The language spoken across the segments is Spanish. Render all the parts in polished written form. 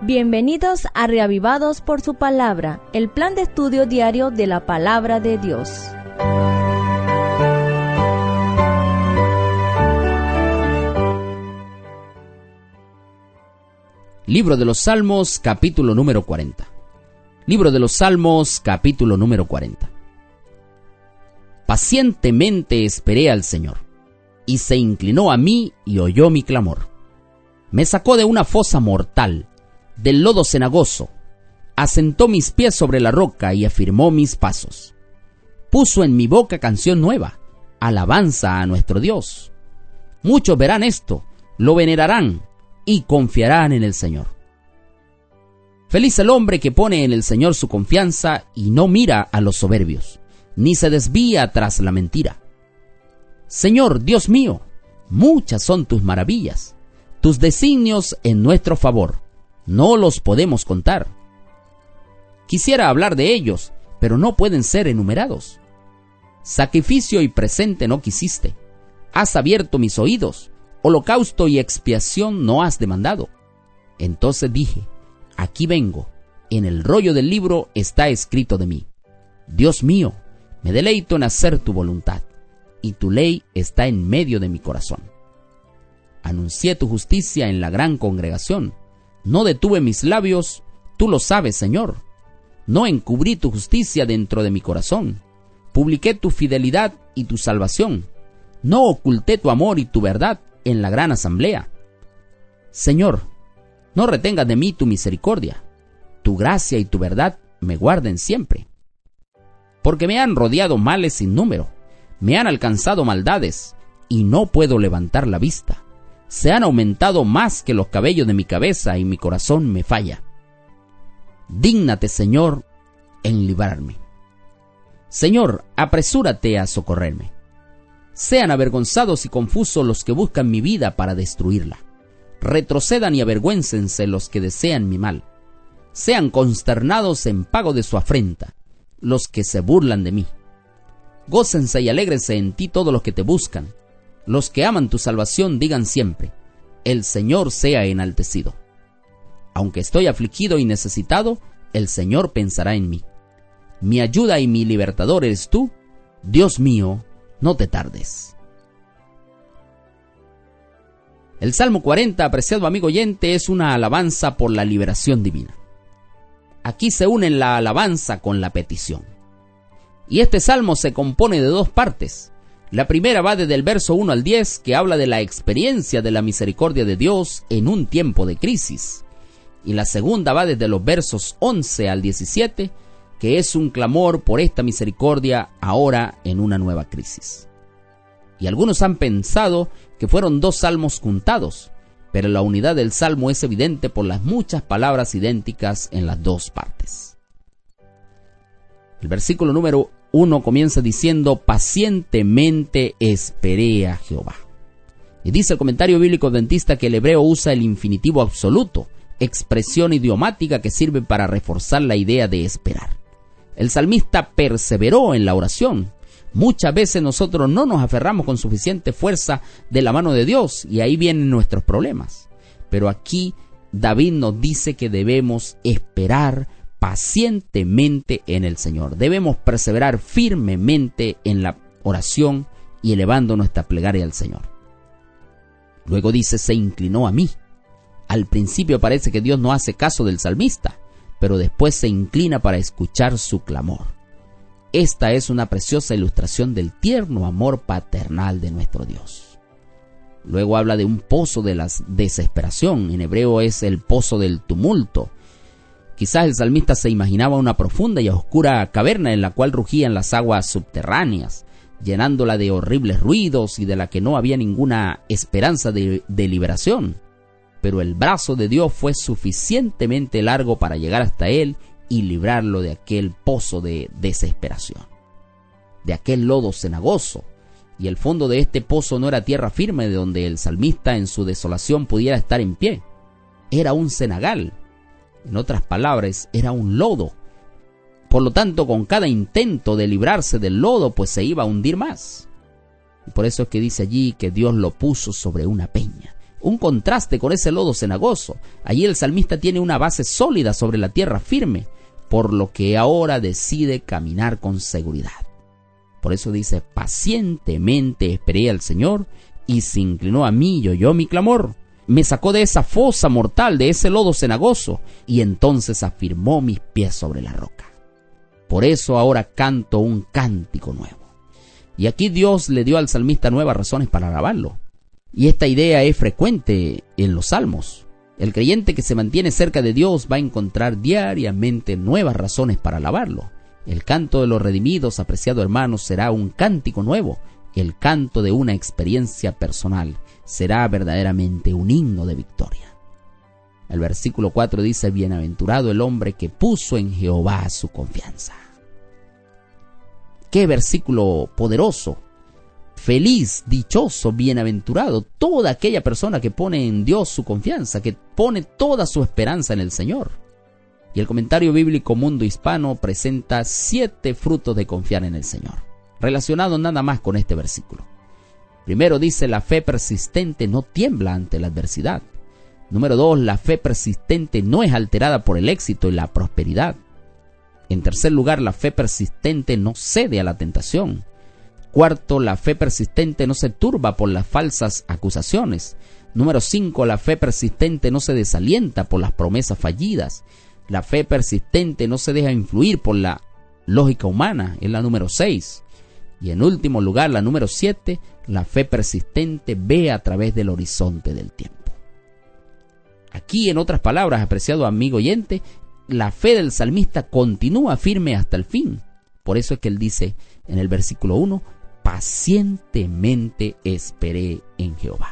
Bienvenidos a Reavivados por su Palabra, el plan de estudio diario de la Palabra de Dios. Libro de los Salmos, capítulo número 40. Libro de los Salmos, capítulo número 40. Pacientemente esperé al Señor, y se inclinó a mí y oyó mi clamor. Me sacó de una fosa mortal, del lodo cenagoso, asentó mis pies sobre la roca y afirmó mis pasos. Puso en mi boca canción nueva, alabanza a nuestro Dios. Muchos verán esto, lo venerarán y confiarán en el Señor. Feliz el hombre que pone en el Señor su confianza y no mira a los soberbios, ni se desvía tras la mentira. Señor, Dios mío, muchas son tus maravillas, tus designios en nuestro favor, no los podemos contar. Quisiera hablar de ellos, pero no pueden ser enumerados. Sacrificio y presente no quisiste, has abierto mis oídos, holocausto y expiación no has demandado. Entonces dije, aquí vengo, en el rollo del libro está escrito de mí. Dios mío, me deleito en hacer tu voluntad, y tu ley está en medio de mi corazón. Anuncié tu justicia en la gran congregación, no detuve mis labios, tú lo sabes, Señor. No encubrí tu justicia dentro de mi corazón, publiqué tu fidelidad y tu salvación, no oculté tu amor y tu verdad en la gran asamblea. Señor, no retengas de mí tu misericordia, tu gracia y tu verdad me guarden siempre. Porque me han rodeado males sin número, me han alcanzado maldades, y no puedo levantar la vista. Se han aumentado más que los cabellos de mi cabeza, y mi corazón me falla. Dígnate, Señor, en librarme. Señor, apresúrate a socorrerme. Sean avergonzados y confusos los que buscan mi vida para destruirla. Retrocedan y avergüéncense los que desean mi mal. Sean consternados en pago de su afrenta los que se burlan de mí. Gócense y alégrense en ti todos los que te buscan. Los que aman tu salvación digan siempre, el Señor sea enaltecido. Aunque estoy afligido y necesitado, el Señor pensará en mí. Mi ayuda y mi libertador eres tú, Dios mío, no te tardes. El Salmo 40, apreciado amigo oyente, es una alabanza por la liberación divina. Aquí se unen la alabanza con la petición. Y este salmo se compone de dos partes. La primera va desde el verso 1 al 10, que habla de la experiencia de la misericordia de Dios en un tiempo de crisis. Y la segunda va desde los versos 11 al 17, que es un clamor por esta misericordia ahora en una nueva crisis. Y algunos han pensado que fueron dos salmos juntados, pero la unidad del salmo es evidente por las muchas palabras idénticas en las dos partes. El versículo número 1 comienza diciendo, pacientemente esperé a Jehová. Y dice el comentario bíblico adventista que el hebreo usa el infinitivo absoluto, expresión idiomática que sirve para reforzar la idea de esperar. El salmista perseveró en la oración. Muchas veces nosotros no nos aferramos con suficiente fuerza de la mano de Dios y ahí vienen nuestros problemas. Pero aquí David nos dice que debemos esperar pacientemente en el Señor. Debemos perseverar firmemente en la oración y elevando nuestra plegaria al Señor. Luego dice, se inclinó a mí. Al principio parece que Dios no hace caso del salmista, pero después se inclina para escuchar su clamor. Esta es una preciosa ilustración del tierno amor paternal de nuestro Dios. Luego habla de un pozo de la desesperación. En hebreo es el pozo del tumulto. Quizás el salmista se imaginaba una profunda y oscura caverna en la cual rugían las aguas subterráneas, llenándola de horribles ruidos y de la que no había ninguna esperanza de liberación. Pero el brazo de Dios fue suficientemente largo para llegar hasta él y librarlo de aquel pozo de desesperación, de aquel lodo cenagoso. Y el fondo de este pozo no era tierra firme de donde el salmista en su desolación pudiera estar en pie. Era un cenagal. En otras palabras, era un lodo. Por lo tanto, con cada intento de librarse del lodo, pues se iba a hundir más. Y por eso es que dice allí que Dios lo puso sobre una peña. un contraste con ese lodo cenagoso. Allí el salmista tiene una base sólida sobre la tierra firme, por lo que ahora decide caminar con seguridad. Por eso dice: pacientemente esperé al Señor, y se inclinó a mí y oyó mi clamor. Me sacó de esa fosa mortal, de ese lodo cenagoso, y entonces afirmó mis pies sobre la roca. Por eso ahora canto un cántico nuevo. Y aquí Dios le dio al salmista nuevas razones para alabarlo. Y esta idea es frecuente en los salmos. El creyente que se mantiene cerca de Dios va a encontrar diariamente nuevas razones para alabarlo. El canto de los redimidos, apreciado hermano, será un cántico nuevo. El canto de una experiencia personal será verdaderamente un himno de victoria. El versículo 4 dice: bienaventurado el hombre que puso en Jehová su confianza. ¡Qué versículo poderoso! Feliz, dichoso, bienaventurado toda aquella persona que pone en Dios su confianza, que pone toda su esperanza en el Señor. Y el comentario bíblico Mundo Hispano presenta 7 frutos de confiar en el Señor, relacionados nada más con este versículo. Primero dice: la fe persistente no tiembla ante la adversidad. Número 2, la fe persistente no es alterada por el éxito y la prosperidad. En tercer lugar, la fe persistente no cede a la tentación. Cuarto, la fe persistente no se turba por las falsas acusaciones. Número 5, la fe persistente no se desalienta por las promesas fallidas. La fe persistente no se deja influir por la lógica humana, es la número 6. Y en último lugar, la número 7, la fe persistente ve a través del horizonte del tiempo. Aquí, en otras palabras, apreciado amigo oyente, la fe del salmista continúa firme hasta el fin. Por eso es que él dice en el versículo 1: pacientemente esperé en Jehová.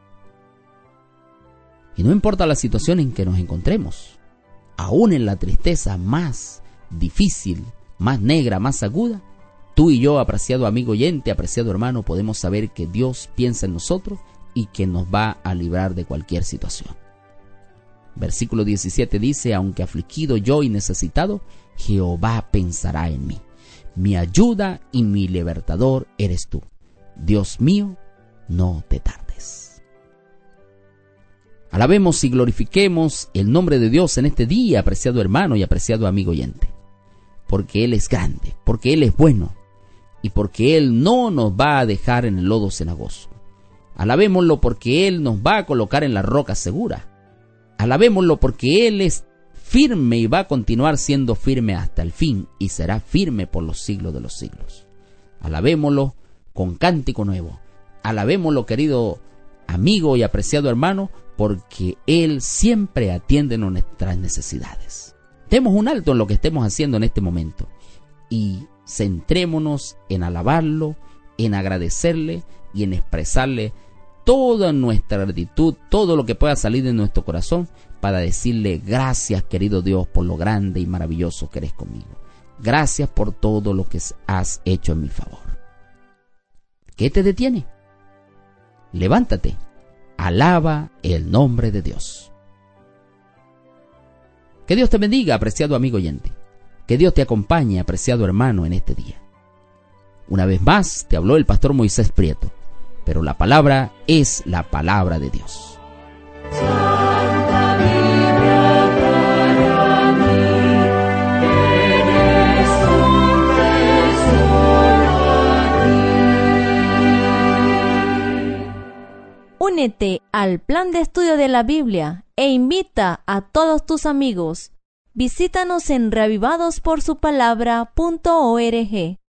Y no importa la situación en que nos encontremos, aún en la tristeza más difícil, más negra, más aguda, tú y yo, apreciado amigo oyente, apreciado hermano, podemos saber que Dios piensa en nosotros y que nos va a librar de cualquier situación. Versículo 17 dice: aunque afligido yo y necesitado, Jehová pensará en mí. Mi ayuda y mi libertador eres tú. Dios mío, no te tardes. Alabemos y glorifiquemos el nombre de Dios en este día, apreciado hermano y apreciado amigo oyente. Porque Él es grande, porque Él es bueno y porque Él no nos va a dejar en el lodo cenagoso. Alabémoslo porque Él nos va a colocar en la roca segura. Alabémoslo porque Él es firme y va a continuar siendo firme hasta el fin y será firme por los siglos de los siglos. Alabémoslo con cántico nuevo. Alabémoslo, querido amigo y apreciado hermano, porque Él siempre atiende nuestras necesidades. Demos un alto en lo que estemos haciendo en este momento y centrémonos en alabarlo, en agradecerle y en expresarle toda nuestra gratitud, todo lo que pueda salir de nuestro corazón, para decirle: gracias, querido Dios, por lo grande y maravilloso que eres conmigo. Gracias por todo lo que has hecho en mi favor. ¿Qué te detiene? Levántate, alaba el nombre de Dios. Que Dios te bendiga, apreciado amigo oyente. Que Dios te acompañe, apreciado hermano, en este día. Una vez más te habló el pastor Moisés Prieto, pero la palabra es la palabra de Dios. Santa Biblia para mí, eres un tesoro aquí. Únete al plan de estudio de la Biblia e invita a todos tus amigos. Visítanos en reavivadosporsupalabra.org.